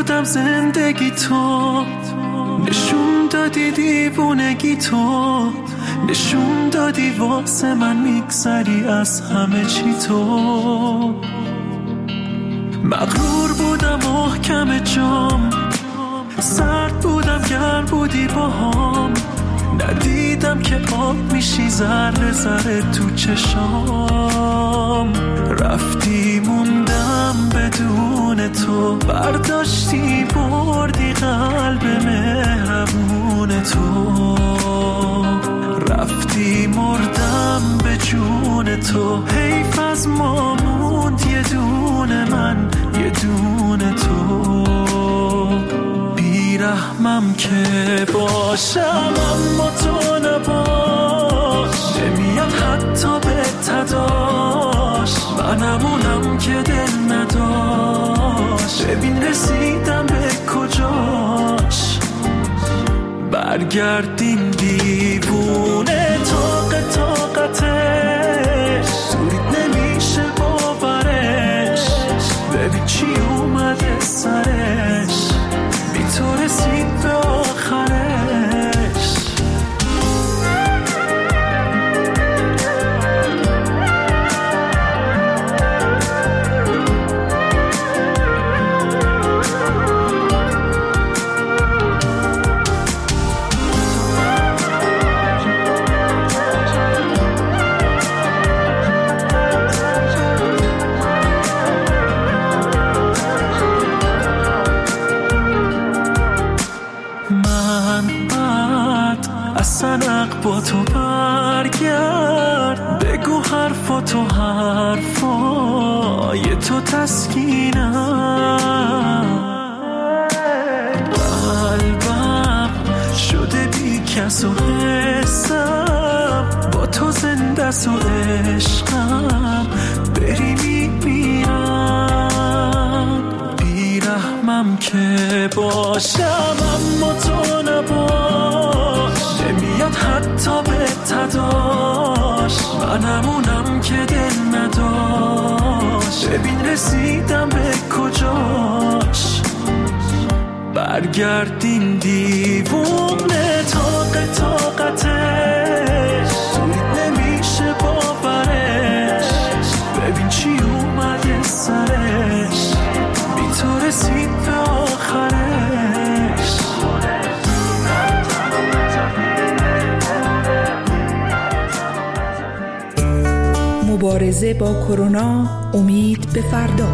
بودم زندگی تو، نشون دادی دیوونگی تو، نشون دادی واسه من میگذری از همه چی تو. مغرور بودم محکم جام، سرد بودم گرم بودی باهام، ندیدم که آب میشی ذره ذره تو چشام. رفتی موندم بدون تو، برداشتی بردی قلب مهربون تو. رفتی مردم به جون تو، حیف از ما موند یه دونه من یه دونه تو. بیرحمم که باشم اما تو نباش، نمیاد حتی به تداش، منمونم که دل نداشت. ببین رسیدم به کجاش، برگردیم دیوونه طاقتش، سوید نمیشه باورش. ببین چی اومده سرش، بی تو رسید به آخرش. سنق با تو برگرد، بگو حرفاتو حرفای تو تسکینم. قلبم شده بی کس و حسم، با تو زنده س و عشقم بری میمیرم. بیرحمم که باشم اما تو نباش، نمیاد حتی به تداش، منمونم که دل نداشت. ببین رسیدم به کجاش، برگردیم دیوونه طاقتش، سوید نمیشه باورش. ببین چی اومده سرش، بی تو رسید به آخرش. مبارزه با کرونا، امید به فردا.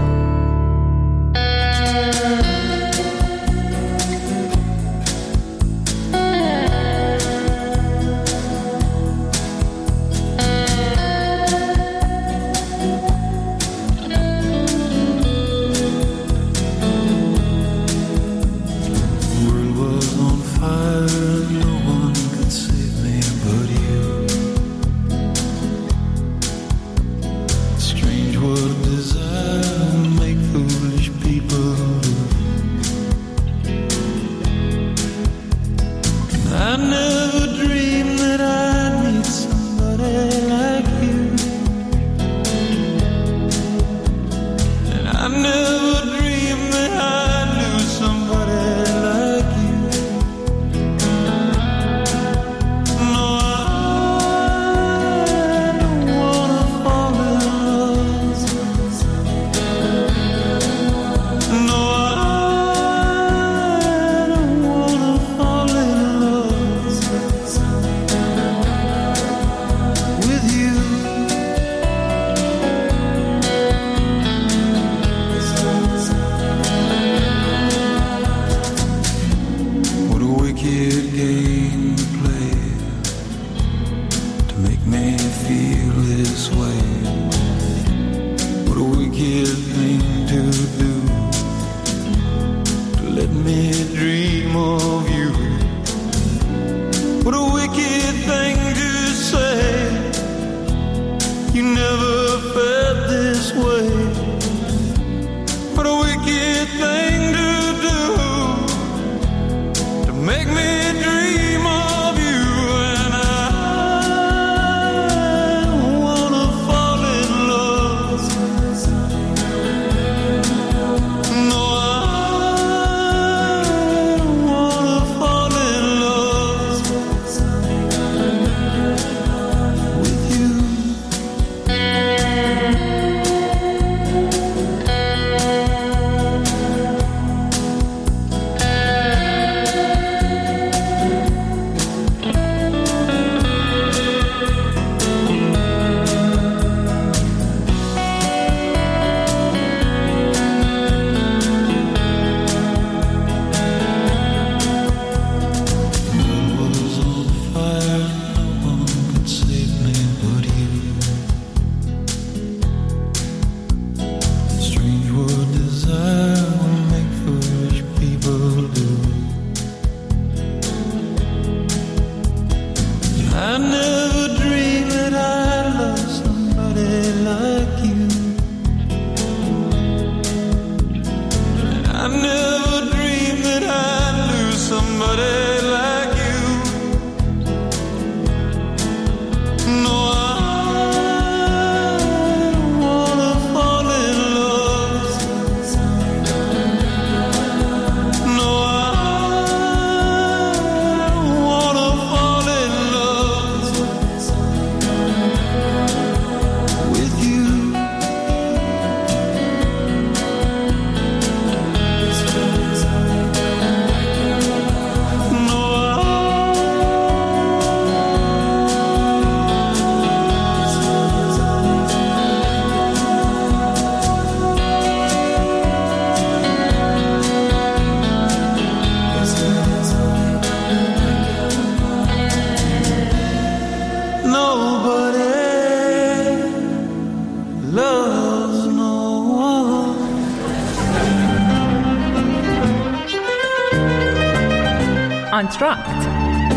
آنتراکت.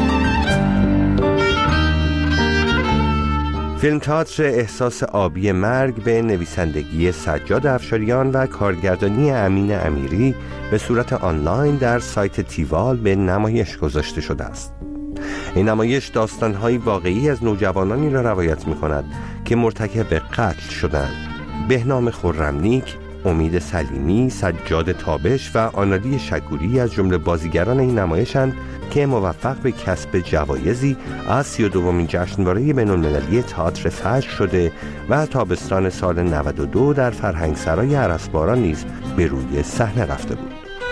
فیلم تئاتر احساس آبی مرگ به نویسندگی سجاد افشاریان و کارگردانی امین امیری به صورت آنلاین در سایت تیوال به نمایش گذاشته شده است. این نمایش داستان‌های واقعی از نوجوانانی را روایت می‌کند که مرتکب قتل شدند. بهنام خرمنیک، امید سلیمی، سجاد تابش و آنالی شکوری از جمله بازیگران این نمایشند که موفق به کسب جوایزی از 32مین جشنواره بین‌المللی تئاتر فجر شده و تابستان سال 92 در فرهنگسرای ارسباران نیز به روی صحنه رفته بود.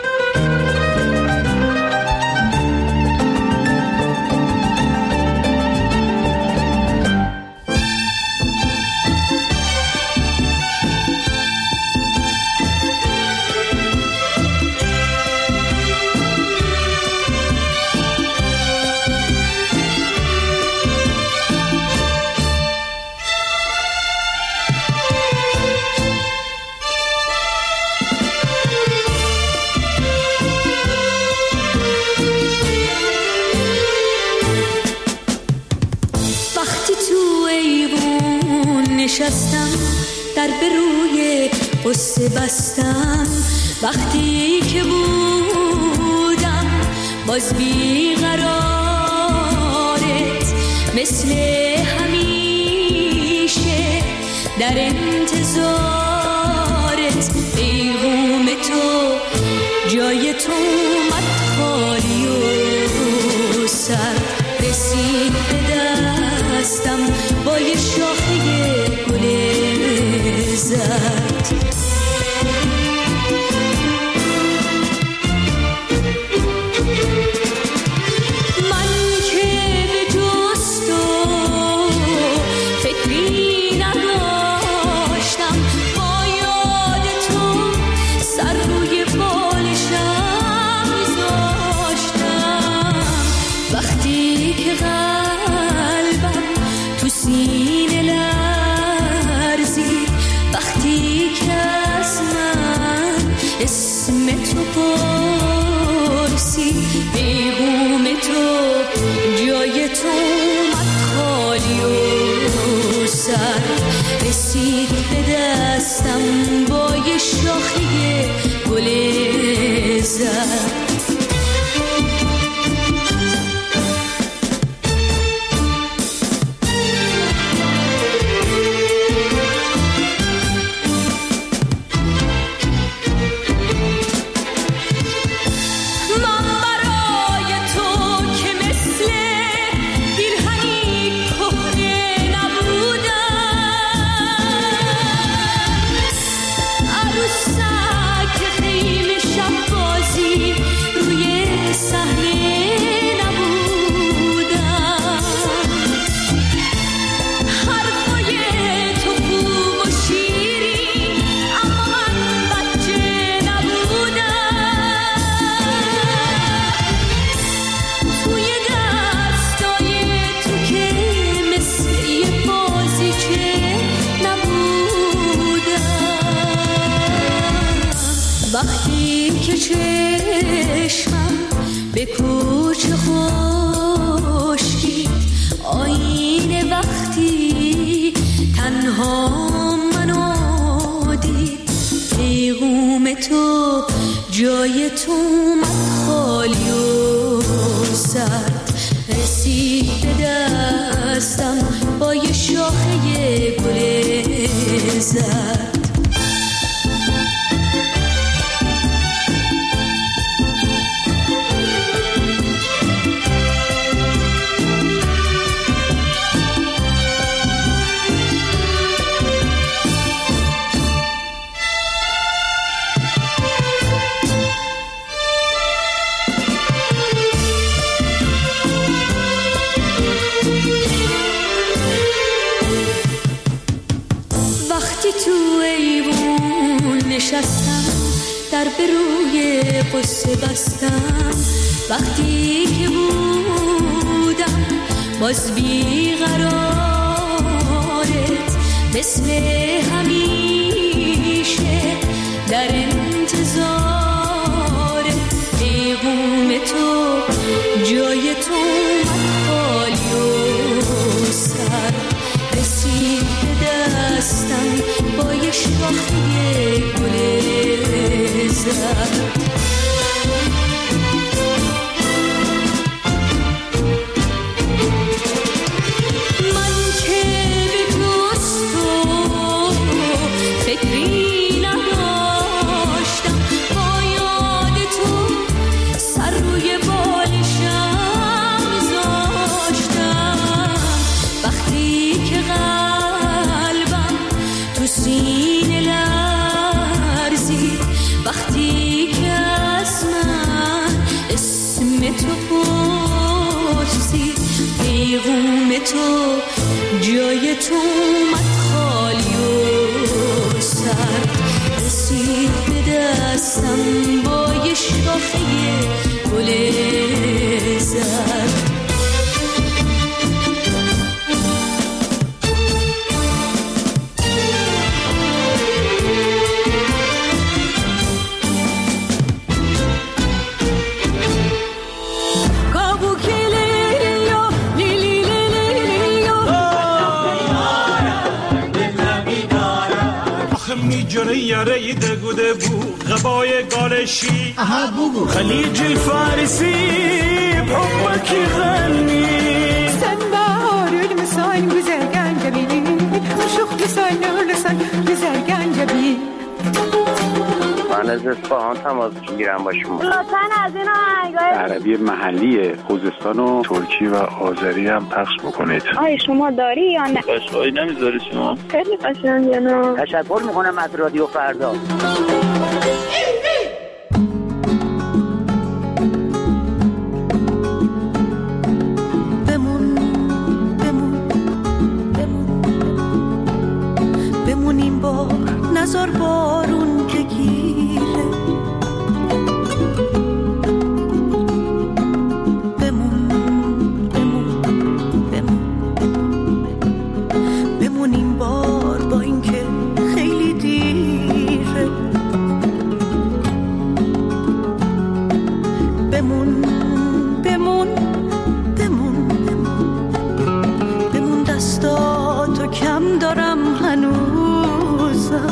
نشستم در به روی قصه بستم، وقتی که بودم باز بیقرارت، مثل همیشه در انتظارت، پیغام تو جای تو اومد خالی و سر رسید به دستم با یه شاخه گل زرد. من که به جز تو فکری نداشتم، با یاد تو سر روی بالشم میذاشتم، وقتی که قلبم تو سینه لرزید، وقتی که از من اسم تو پرسید، پیغام تو جای تو اومد خالی و سر رسید به دستم با یه شاخه گل زرد. وقتی که چشمم به کوچه خشکید آینه، وقتی تنها منو دید، پیغام تو جای تو اومد خالی و سرد رسید به دستم با یه شاخه گل زرد. نشستم در به روی قصه بستم، وقتی که بودم باز بیقرارت، مثل همیشه در انتظارت، پیغام تو شاخه گل زرد. تو جای تو اومد خالی و سرد، رسید به دستم با یه شاخه گل زرد. جره یاره دگوده بو غبای گالشی خلیج الفارسی بحبك غني sen baharül misal güzel gencebi aşık güzel nurlusan güzel gencebi. من از اصفهان تماس میگیرم با شما. لطفاً از این آهنگای عربی محلی خوزستان و ترکی و آذری هم پخش بکنید. آیا شما داری یا نه؟ قشقایی نمیذاری شما؟ خیلی قشنگه نه. تشکر میکنم از رادیو فردا. بمون این بار نزار بارون که گیره، بمون این بار با این که خیلی دیره، بمون دستاتو کم دارم هنوزم،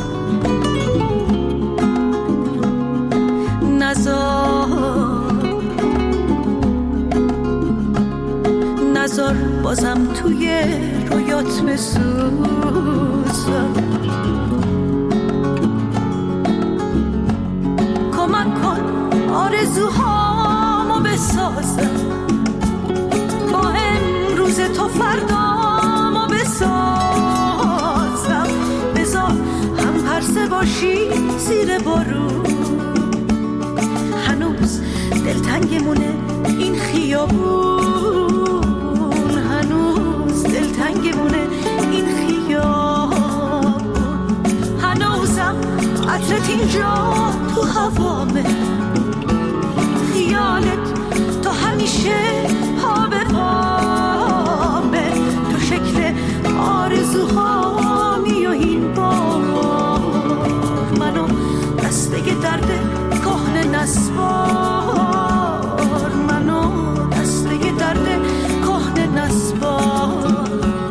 نزار بازم توی رویات بسوزم، کمک کن آرزوهامو بسازم، با امروز تو فردامو بسازم، بذار هم پرسه باشی زیر بارون، هنوز دلتنگمونه این خیابون، هنوز دلتنگمونه این خیابون، هنوزم عطرت اینجا تو هوامه، خیالت تو همیشه پا به پامه، تو شکل آرزوهامی و این بار منو دسته درد کهنه نسبار، منو دسته درد کهنه نسبار،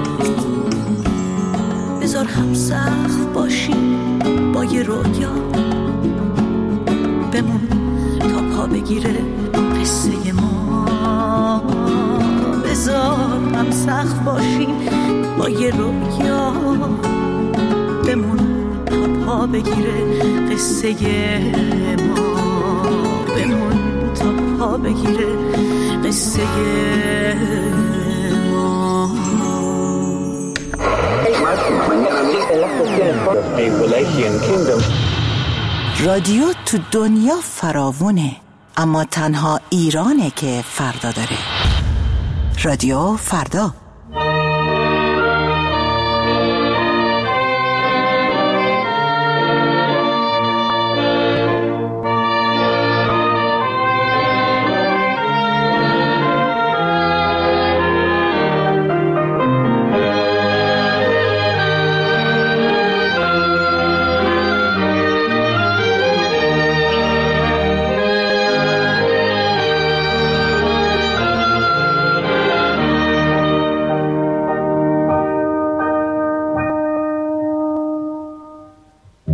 بذار هم سخت باشیم با یه رویا، بمون تا پا بگیره قصه ما، بذار هم سخت باشیم با یه رویا، بمون تا پا بگیره قصه ما، بمون تا پا بگیره قصه ما. رادیو تو دنیا فراوونه، اما تنها ایرانه که فردا داره. رادیو فردا.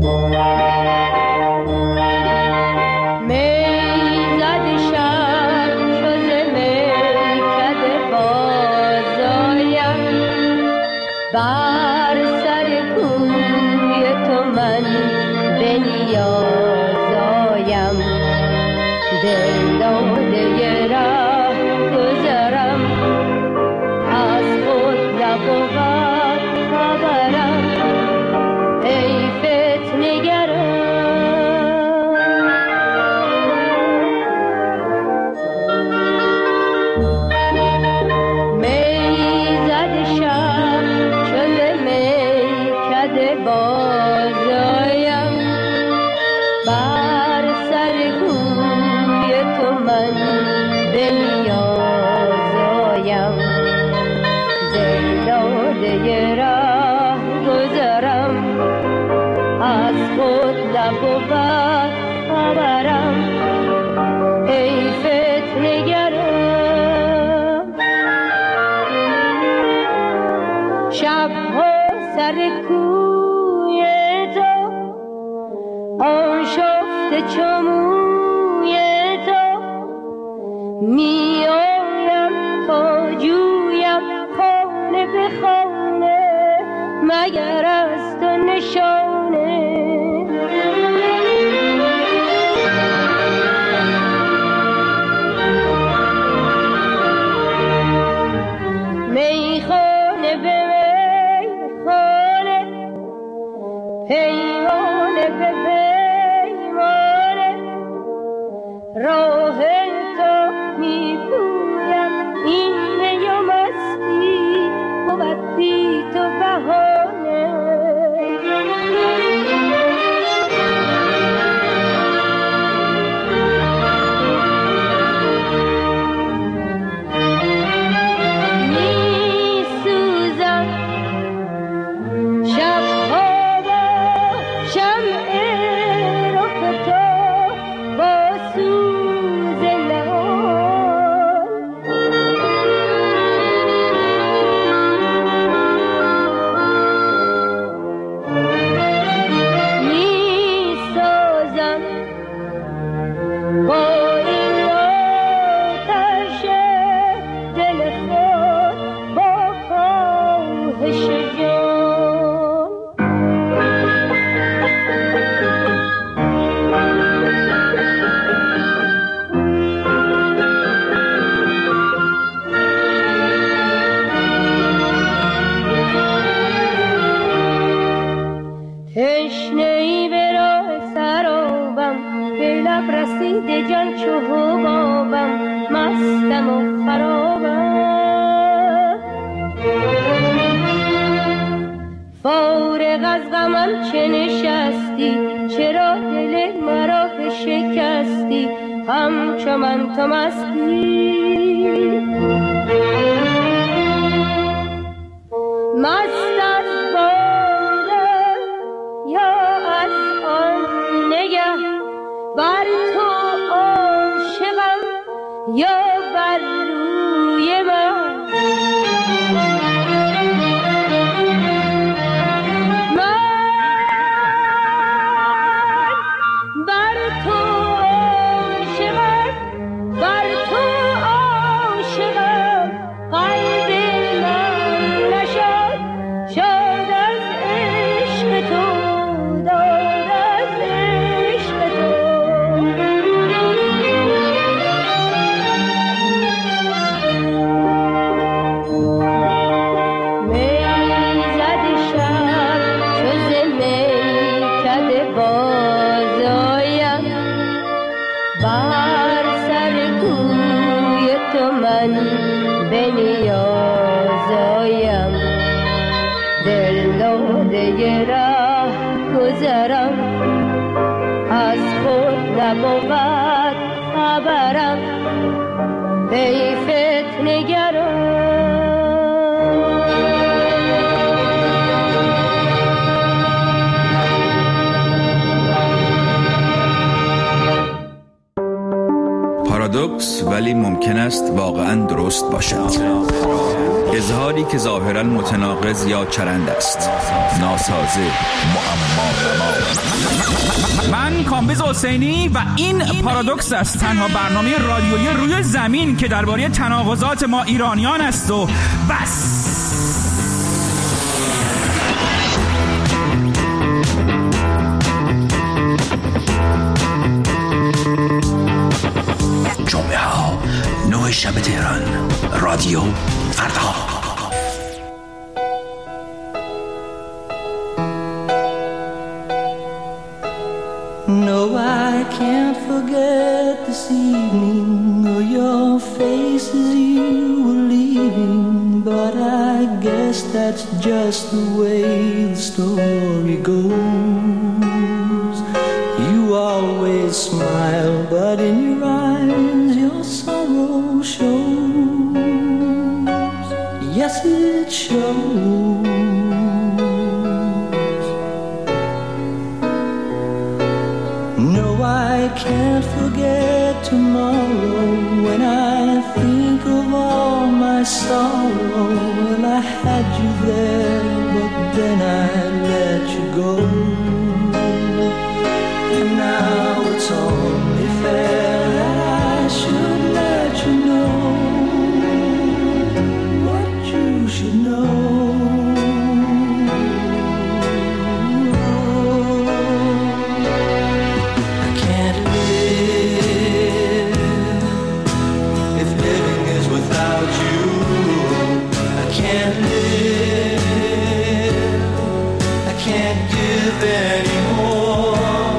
مگر از تو نشانه میخانه به میخانه پیمانه به پیمانه راه تو میپویم این میو مستی بود بی تو بهانه میسوزم شبها با شمع رخ تو با سوز نهان میسازم با این آتش دل خود با خواهش جان تشنه‌ای به راه سرابم به لب رسیده جان چو حبابم مستم و خرابم فارغ از غمم چه نشستی چرا دل مرا بشکستی همچو من تو مستی مست از باده یا از آن نگه بر تو عاشقم یا بر روی من بر تو عاشقم بر تو عاشقم قلب من نشد شاد از عشق تو داد از عشق تو میزد شب چو ز میکده باز آیم بر سر کوی تو من به نیاز آیم دل داده ره گذرم از خود نبود خبرم ای فتنه‌گران پارادوکس ولی ممکن است واقعا درست باشد. اظهاری که ظاهراً متناقض یا چرند است، ناسازه، معما. من کامبیز حسینی و این پارادوکس است، تنها برنامه رادیویی روی زمین که درباره تناقضات ما ایرانیان است و بس. جمعه ها 9 شب تهران، رادیو فردا. No, I can't forget this evening or your face as you were leaving, but I guess that's just the way the story goes. You always smile, but in your eyes your sorrow shows. Yes, it shows. No, I can't forget tomorrow when I think of all my sorrow. Well, I had you there, but then I let you go. And now it's only fair that I should let you know what you should know. I can't live if living is without you. I can't live, I can't give anymore.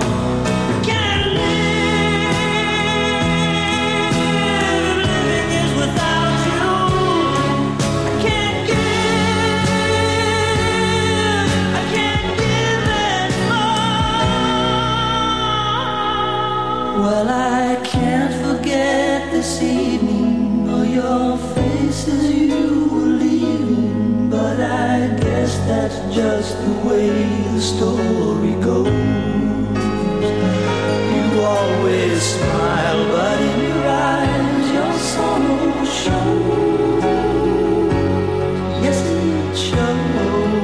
Well, I can't forget this evening or your face as you were leaving, but I guess that's just the way the story goes. You always smile, but in your eyes your sorrow shows. Yes, it shows.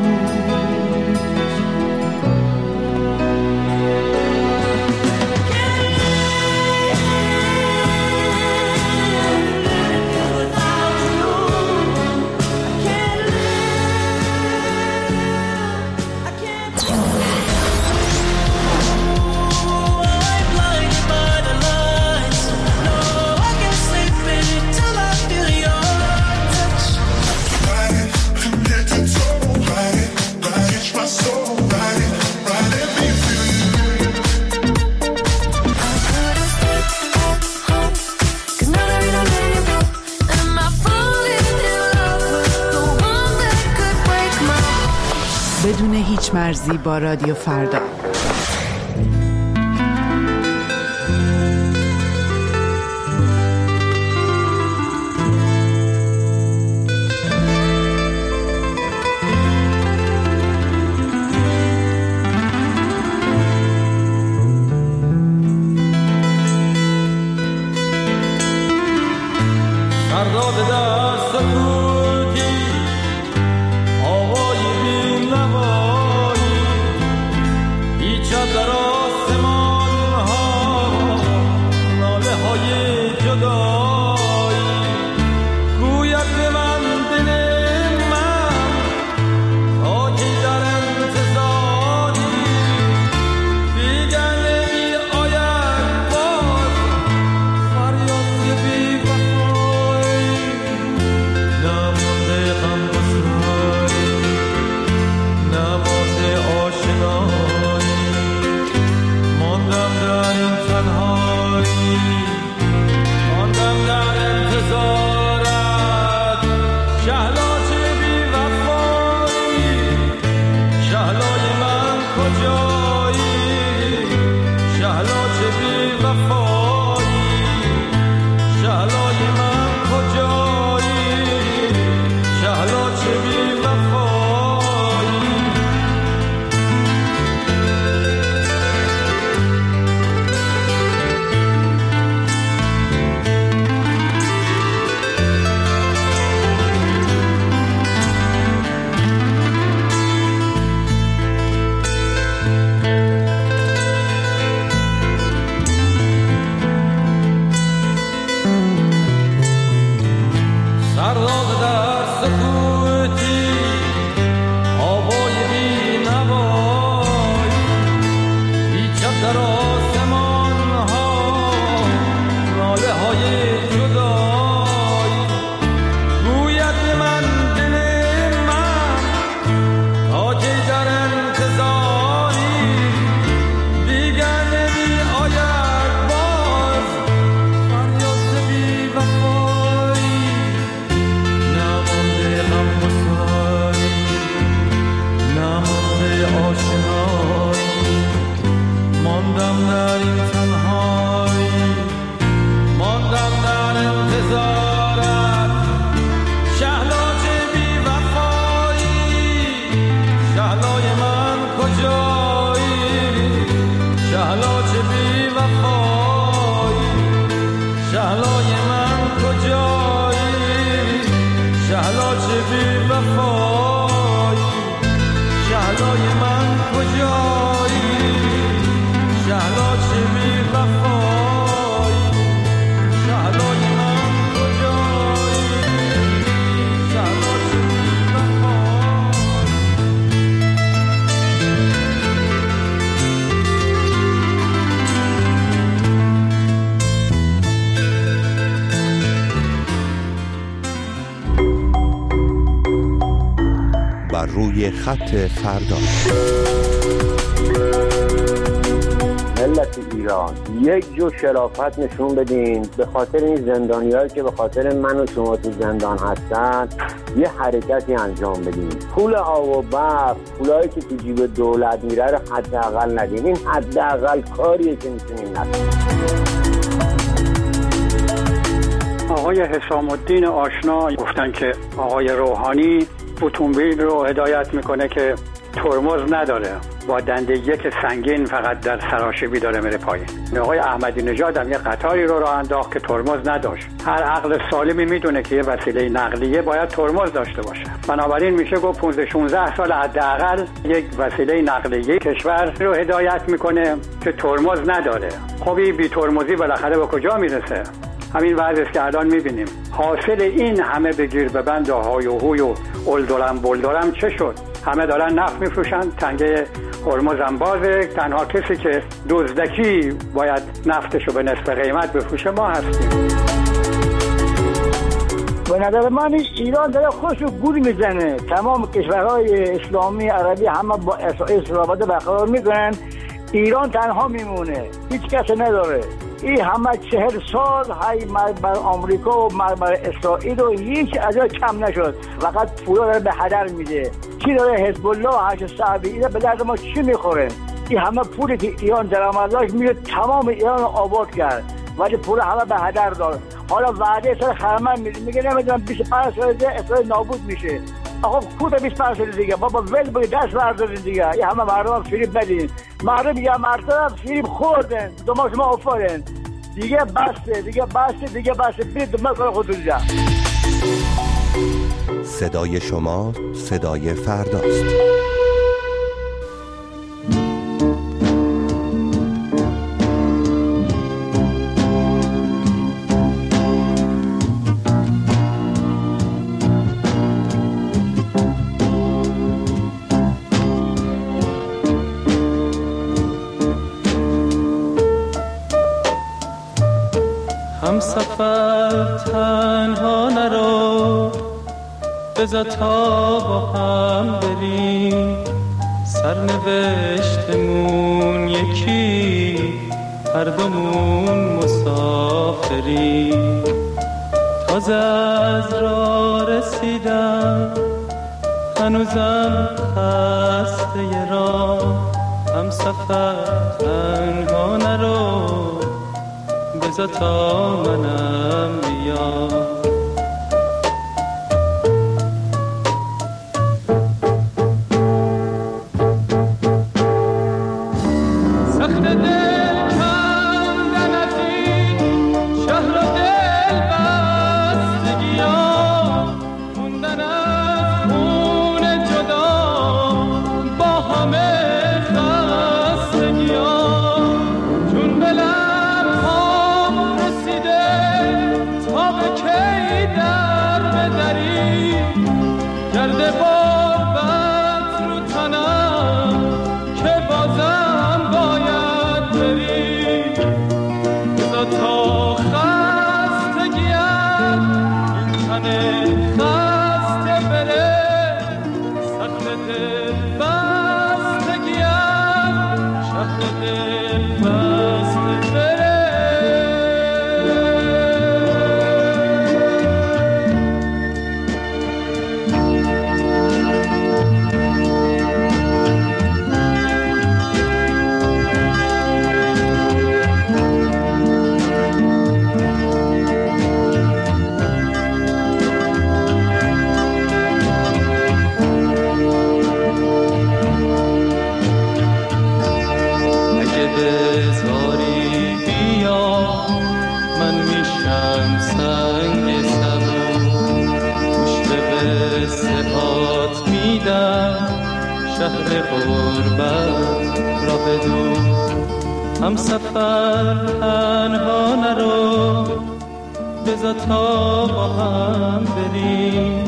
بدون هیچ مرزی با رادیو فردا. چه بی وفایی، شهلای من کجایی، شهلا چه بی وفایی، شهلای من کجایی، شهلا چه بی وفایی، شهلای من کجایی، شهلا چه بی بر روی خط فردا. ملت ایران یک جو شرافت نشون بدین، به خاطر این زندانیایی که به خاطر من و شما تو زندان هستن یه حرکتی انجام بدین. پول آب و برق، پولایی که تو جیب دولت میره رو حداقل ندین. این حداقل کاریه که میتونین نکنین. آقای حسام الدین آشنا گفتن که آقای روحانی اتومبیل رو هدایت میکنه که ترمز نداره، با دنده یک سنگین فقط در سراشیبی داره میره پایین. آقای احمدی نژاد هم یه قطاری رو راه انداخت که ترمز نداشت. هر عقل سالمی میدونه که یه وسیله نقلیه باید ترمز داشته باشه. بنابراین میشه گفت 15-16 سال حداقل یک وسیله نقلیه کشور رو هدایت میکنه که ترمز نداره. خب این بی ترمزی بالاخره به کجا میرسه؟ همین وضعی است که الان میبینیم. حاصل این همه بگیر ببند و های و هوی و اولدرم بولدرم چه شد؟ همه دارن نفت میفروشن، تنگه هرمز هم بازه. تنها کسی که دزدکی باید نفتشو به نصف قیمت بفروشه ما هستیم. به نظر من ایران داره خودشو گول میزنه. تمام کشورهای اسلامی عربی همه با اسرائیل رابطه برقرار میکنن، ایران تنها میمونه، هیچ کس نداره. این همه 40 سال های مرگ بر آمریکا و مرگ بر اسرائیل و هیچ از کم نشد. فقط پولا داره به هدر میده. چی داره حزب الله و حج صعبی اینا به درد ما چی میخوره؟ این همه پولی که ایران درآمد داشت میره تمام ایران رو آباد کرد، ولی پول همه به هدر داد. حالا وعده سر خرمن میگه نمیدونم 25 سال دیگه اسرائیل نابود میشه. آقا کوتا 25 سال دیگه بابا ول بگی دست بردارید دیگه. این همه مردم فریب ندین. مردم یه مرتبه فریب خوردن، دما شما افتادن دیگه. بسته برید دنبال کار خودتون جا. صدای شما صدای فرداست. هم سفر تنها نرو، بذار تا با هم بریم. سرنوشتمون یکی، هر دومون مسافریم. تازه از راه رسیدم، هنوزم خسته راه. هم سفر تنها نرو، بذار تا منم بیام. Okay. قربت را بدو، هم سفر تنها نرو، بذار تا با هم بریم،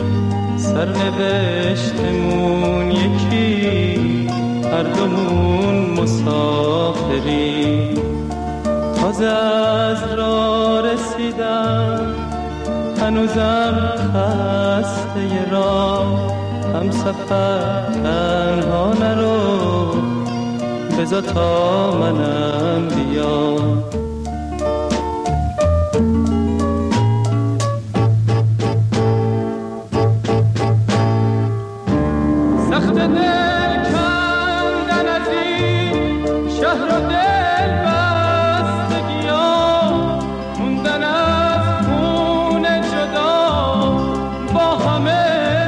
سرنوشتمون یکی، هر دومون مسافریم. تازه از راه رسیدم، هنوزم خسته راه، هم سفر تنها نرو، بذار تا منم بیام. سخت دل کندن از این شهر و دل بستگی‌ها، موندن از خون جدا با همه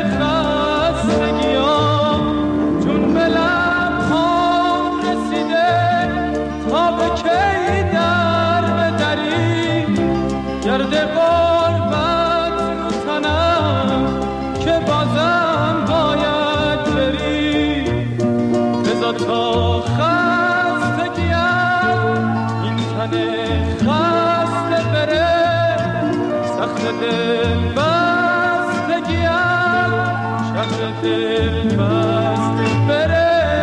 خستگی‌ها، چون به لب‌هام رسیده تا به کی در بدری، گرد غربت رو تنم که بازم باید بری، بذار تا خستگیم این تن خسته بره، سخت دل بستگیم شهر دل بسته بره.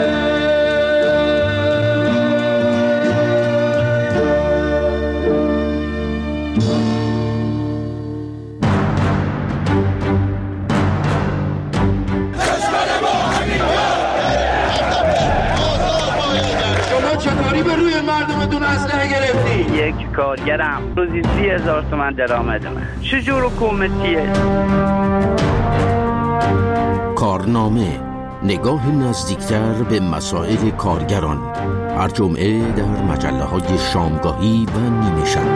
چطوری به روی مردمتون اسلحه گرفتی؟ یک کارگرم روزی 30,000 تومان درآمدمه. چجور حکومتیه؟ کارنامه، نگاه نزدیکتر به مسائل کارگران، هر جمعه در مجله‌های شامگاهی و نیمه شب.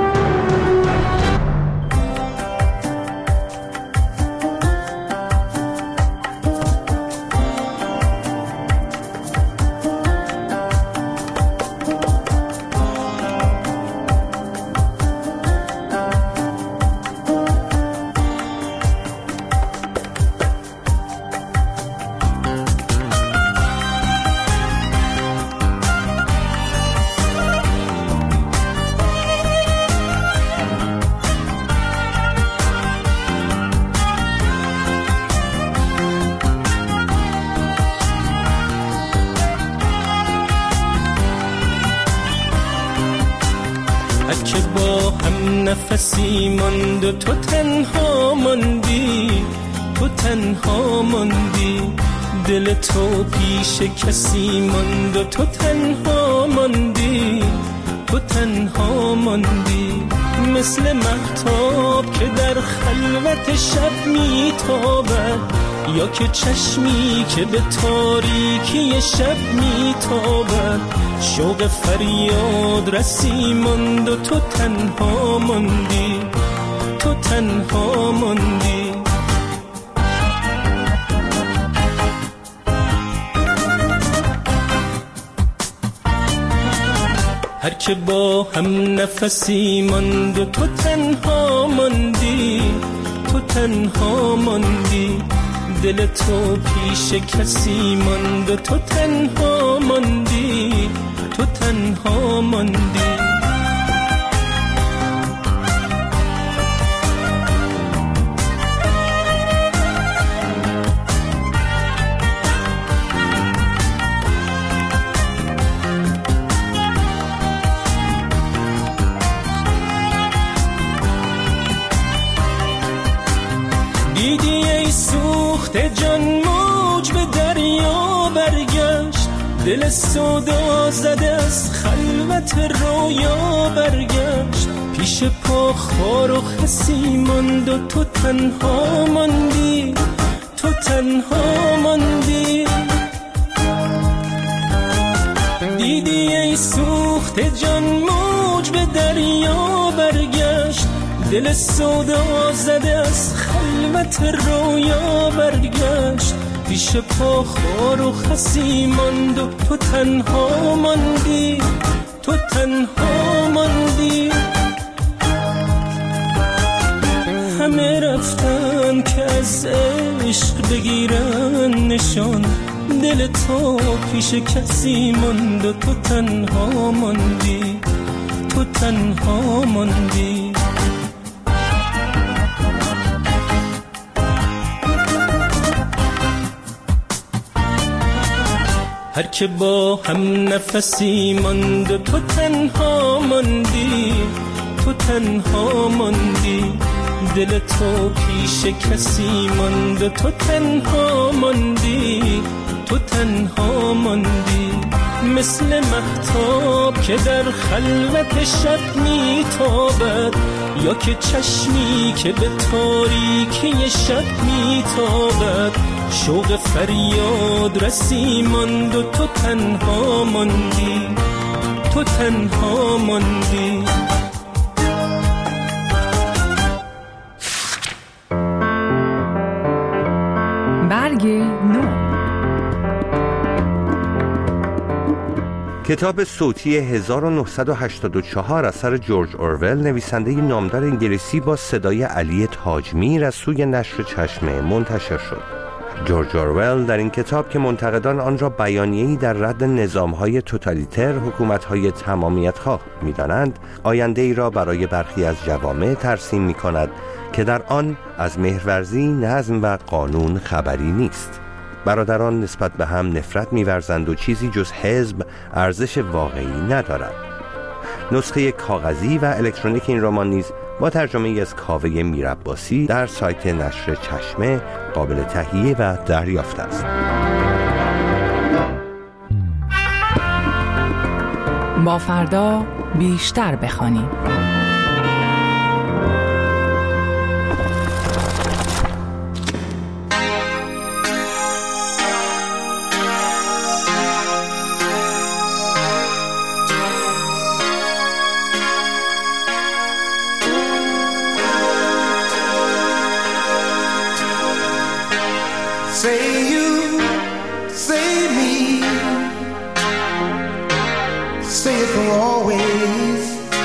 که با هم نفسی ماند و تو تنها ماندی، تو تنها ماندی، دل تو پیش کسی ماند و تو تنها ماندی، تو تنها ماندی، مثل مهتاب که در خلوت شب میتابد، یا که چشمی که به تاریکی شب میتابد، شوق فریاد رسی ماند و تو تنها ماندی، تو تنها ماندی. هر که با هم نفسی ماند و تو تنها ماندی، تو تنها ماندی، دل تو پیش کسی ماند و تو تنها ماندی، تو تنها ماندی. دیدی ای سوخته جان موج به دریا برگشت، دل سودا زده از خلوت رویا برگشت، پیش پا خار و خسی ماند و تو تنها ماندی، تو تنها ماندی. دیدی ای سوخته جان موج به دریا برگشت، دل سودا زده از خلوت رویا برگشت، پیش پا خار و خسی ماند و تو تنها ماندی، تو تنها ماندی. همه رفتن که از عشق بگیرن نشان، دل تو پیش کسی ماند و تو تنها ماندی، تو تنها ماندی. هر که با هم نفسی ماند و تو تنها ماندی، تو تنها ماندی. دل تو پیش کسی ماند و تو تنها ماندی، تو تنها ماندی. مثل مهتاب که در خلوت شب میتابد، یا که چشمی که به تاریکی شب میتابد. شوق فریاد رسی ماند و تو تنها ماندی، تو تنها ماندی. برگ نو. کتاب صوتی 1984 اثر جورج اورول، نویسنده نامدار انگلیسی، با صدای علی تاجمیر از سوی نشر چشمه منتشر شد. جورج اورول در این کتاب که منتقدان آن را بیانیه‌ای در رد نظام‌های توتالیتر، حکومت‌های تمامیت‌خواه می‌دانند، آینده‌ای را برای برخی از جوامع ترسیم می‌کند که در آن از مهرورزی، نظم و قانون خبری نیست. برادران نسبت به هم نفرت می‌ورزند و چیزی جز حزب ارزش واقعی ندارد. نسخه کاغذی و الکترونیک این رمان نیز با ترجمه از کاوه میرعباسی در سایت نشر چشمه قابل تهیه و دریافت است. با فردا بیشتر بخوانیم. Say you, say me, say it for always.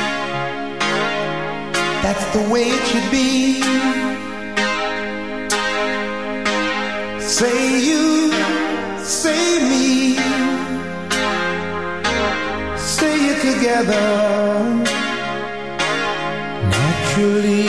That's the way it should be. Say you, say me, say it together naturally.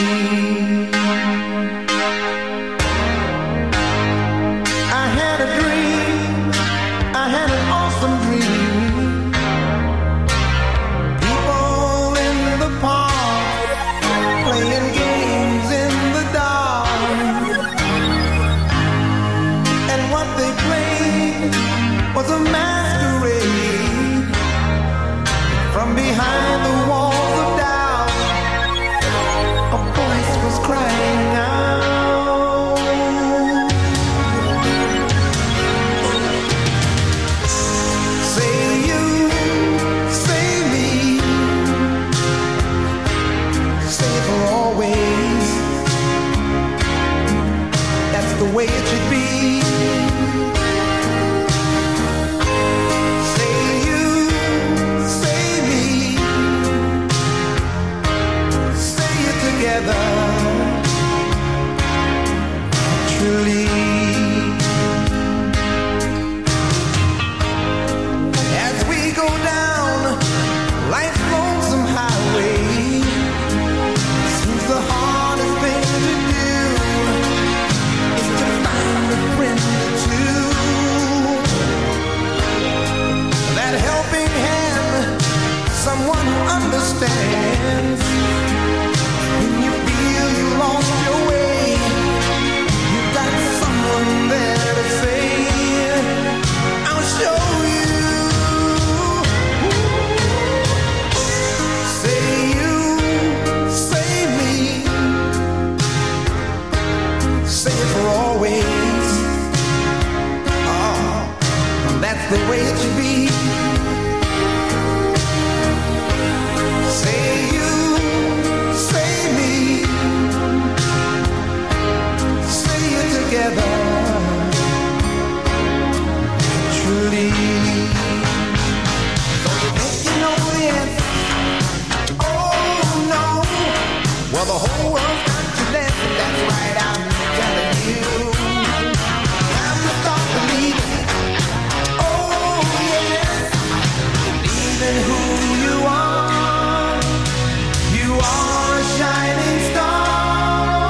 The way it should be. Say you, say me, say it together naturally. Don't you know the answer? Oh no. Well, the whole world's got to listen. That's right, I'm telling you. Time to start believing. believe in who you are. You are a shining star.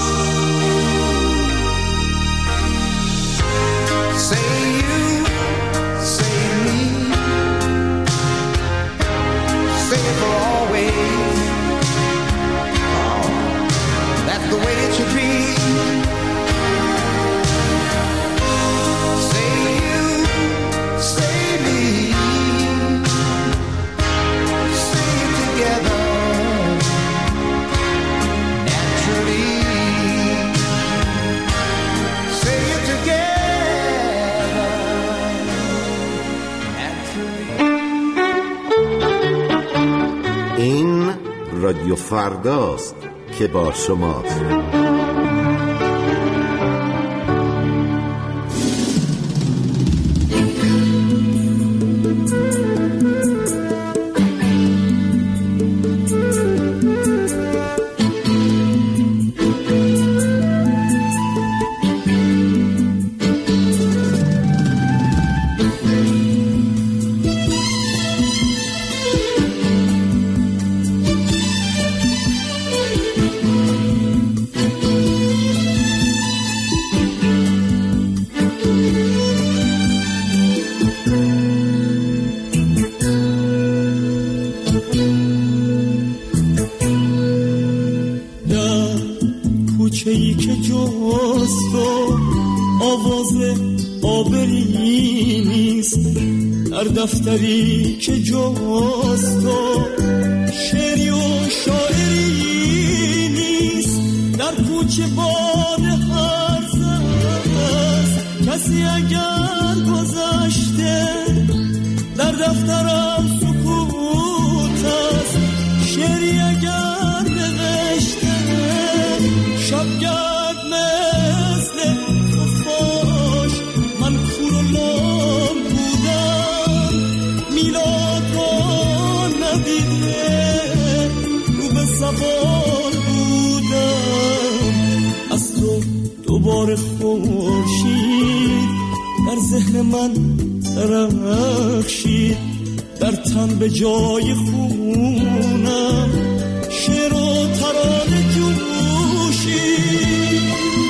Say you, say me, say it for always. Oh, that's the way it should be. Say you, say me, say it together naturally. Say it together naturally. این رادیو فرداست که با شماست. کوچه‌ای که جست و آواز آبری نیست، در دفتری که جست و شعری و شاعری نیست، در کوچه باد هرز است، کسی اگر گذشته در دفترم سکوت است، شعری اگر نوشته شبگرد مثل خفاش، من کور و لام بودم، میلاد را ندیده رو به سوار بودم، از تو دوباره خورشید در ذهن من درخشید، در تن به جای خونم شعر و ترانه جوشید.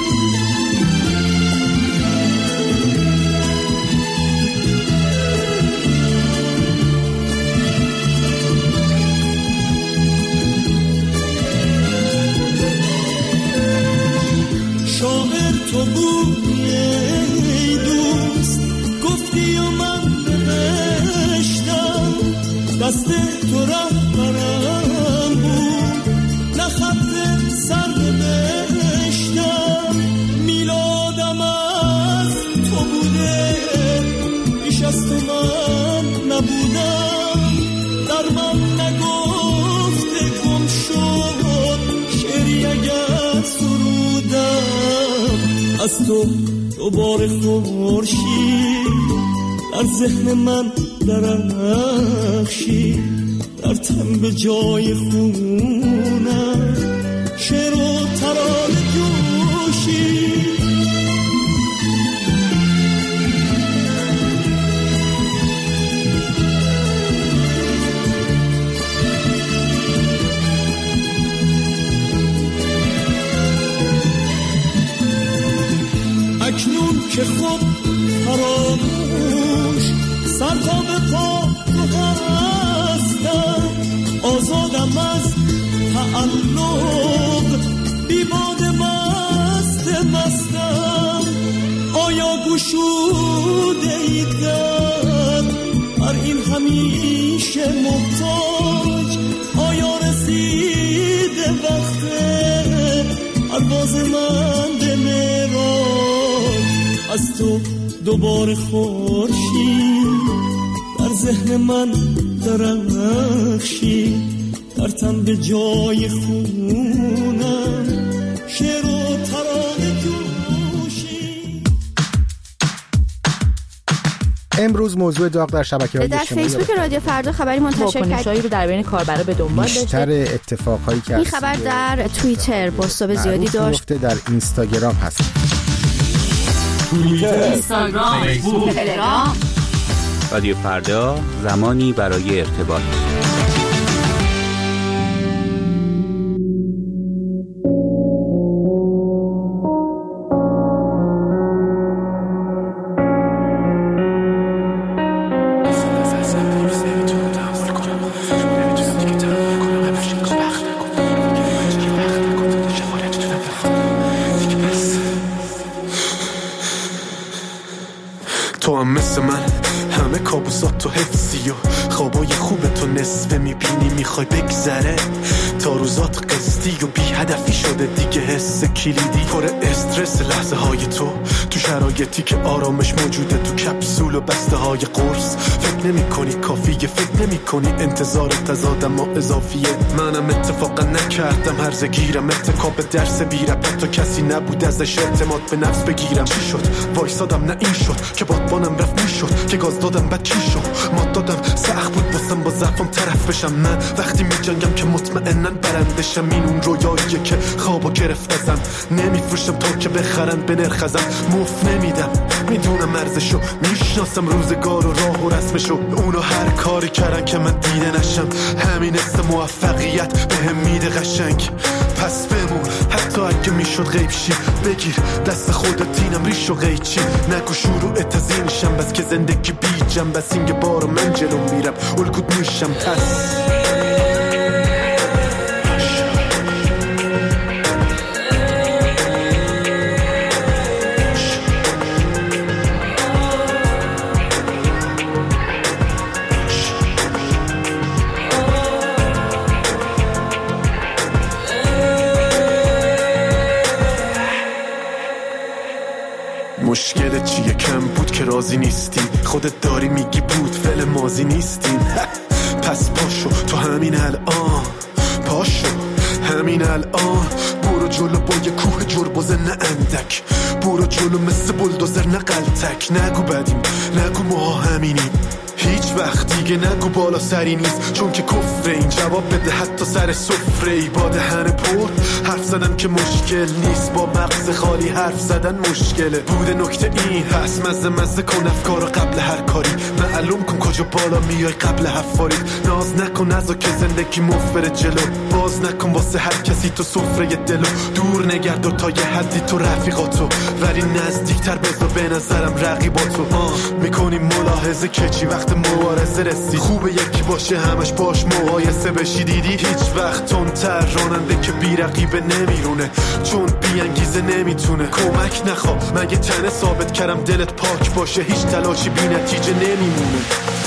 شاعر تو بودی ای دوست، گفتی و من نوشتم، دست تو رهبرم بود، نه خط سر نوشتم، میلادم از تو بوده، بیش از تو من نبودم، در من نگفته گم شد، شعری اگر سرودم، از تو دوباره خورشید در ذهن من درخشید، در تن به جای خونم شعر و ترانه جوشید. اکنون که خود فراموش سر تا به پا تو هستم، آزادم از تعلق، بی باد مستم، آیا گشوده ای در هر این همیشه محتاج، آیا رسیده وقت پرواز من به معراج، از تو دوباره خورشید در ذهن من درخشید، در تن به جای خونم شعر و ترانه جوشید. امروز موضوع داغ در شبکه‌های اجتماعی در فیسبوک رادیو فردا خبری منتشر کرد رو در بین کاربرا به دنبال داشته. بیشتر اتفاقهایی که این خبر در توییتر بازتاب زیادی داشت، در اینستاگرام هست، اینستاگرام، فیسبوک، تلگرام رادیو فردا، زمانی برای ارتباط. تو هم مثل من همه کابوسات تو حفظی و خوابای خوب تو نصفه میبینی میخوای بگذره تا روزات قصدی و بی هدفی شده دیگه. حس کلیدی پر استرس لحظه های تو شرایطی که آرامش موجوده تو کپسول و بسته های قرص. فکر نمی کنی کافیه، فکر نمی کنی انتظارت از آدم اضافیه. منم اتفاقا نکردم هرزه گیرم اتکاب درس بیرم تا کسی نبود ازش اعتماد به نفس بگیرم. چی شد؟ وایسادم نه این شد که بادبانم رفت میشد که گاز دادم بعد چی شد؟ مات دادم سخت بود واسم با ضعفم طرف بشم. من وقتی میجنگم که مطمئنن برندشم. این اون رویاییه که خوابو گرفت ازم. نمیفروشم تا که بخرن به نرخ ازم. مفت نمیدم میدونم ارزشو، میشناسم روزگار و راه و رسمشو. اونو هر کاری کردن که من دیده نشم. همین است موفقیت بهم میده قشنگ. پس بمون حتی اگه میشد غیب شی. بگیر دست خودت اینم ریش و قیچی. نگو شروع تزینشم بس که زندگی بیجم. بس اینگه بارو من جلو میرم الگوت میشم. پس مشکل چیه؟ کم بود که راضی نیستی. خودت داری میگی بود فعل ماضی نیستیم. پس پاشو تو همین الان، پاشو همین الان. برو جلو با یه کوه جربوزه نه اندک. برو جلو مثل بلدوزر نه قلتک. نگو بدیم نگو ما همینیم. هیچ وقت دیگه نگو بالا سری نیست چون که کفره. این جواب بده حتی سر سفره ای. با دهن پر حرف زدن که مشکل نیست. با مغز خالی حرف زدن مشکله. بوده نکته این هست مزه کن افکارو قبل هر کاری. معلوم کن کجا بالا میای قبل حفاری. ناز نکن نزا که زندگی مفبر جلو. باز نکن واسه هر کسی تو سفره دلو. دور نگرد تا یه حدی تو رفیقاتو ولی نزدیکتر بذار به نظرم رقیباتو. میکنی ملاحظه که چی وقت مبارزه رسی. خوبه یکی باشه همش باش مقایسه بشی. دیدی هیچ وقت تندتر راننده که بی رقیبه نمیرونه چون بی انگیزه نمیتونه. کمک نخوا مگه تنه ثابت کردم دلت پاک باشه. هیچ تلاشی بی نتیجه نمیمونه.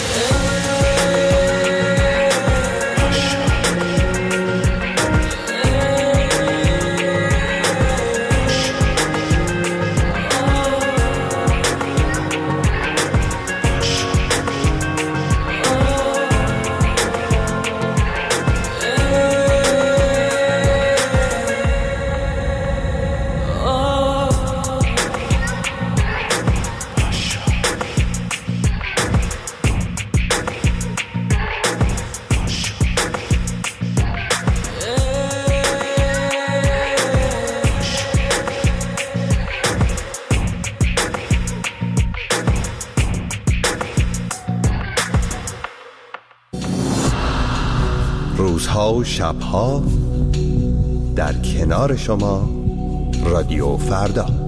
روزها و شبها در کنار شما رادیو فردا.